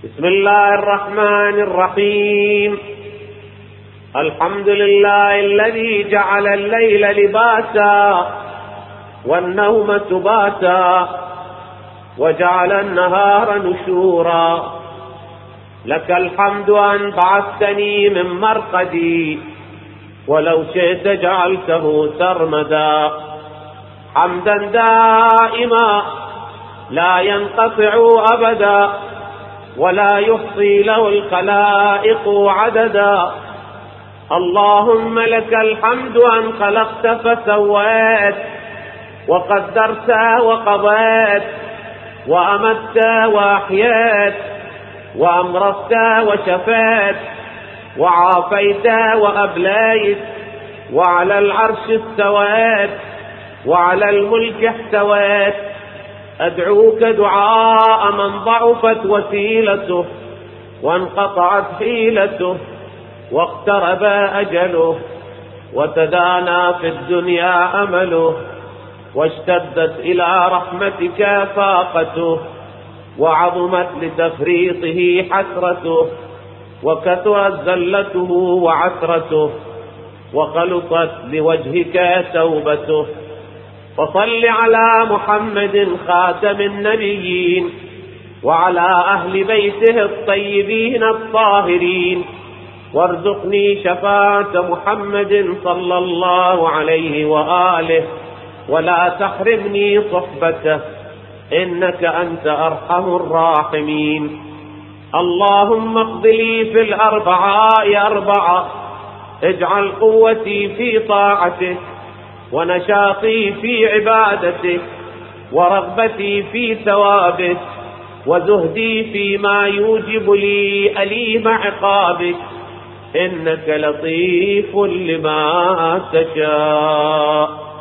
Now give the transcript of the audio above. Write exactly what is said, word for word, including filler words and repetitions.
بسم الله الرحمن الرحيم. الحمد لله الذي جعل الليل لباسا والنوم سباتا وجعل النهار نشورا. لك الحمد أن بعثتني من مرقدي ولو شئت جعلته سرمدا. حمدا دائما لا ينقطع أبدا ولا يحصي له الخلائق عددا. اللهم لك الحمد أن خلقت فسويت وقدرت وقضيت وأمت وأحييت وأمرضت وشفيت وعافيت وأبليت وعلى العرش استويت وعلى الملك احتويت. أدعوك دعاء من ضعفت وسيلته وانقطعت حيلته واقترب أجله وتدانى في الدنيا أمله واشتدت إلى رحمتك فاقته وعظمت لتفريطه حسرته وكثرت زلته وعثرته وخلطت لوجهك توبته. فصل على محمد خاتم النبيين وعلى أهل بيته الطيبين الطاهرين وارزقني شفاعة محمد صلى الله عليه وآله ولا تحرمني صحبته إنك أنت أرحم الراحمين. اللهم اقض لي في الأربعاء أربعة. اجعل قوتي في طاعتك ونشاطي في عبادتك ورغبتي في ثوابك وزهدي فيما يوجب لي أليم عقابك إنك لطيف لما تشاء.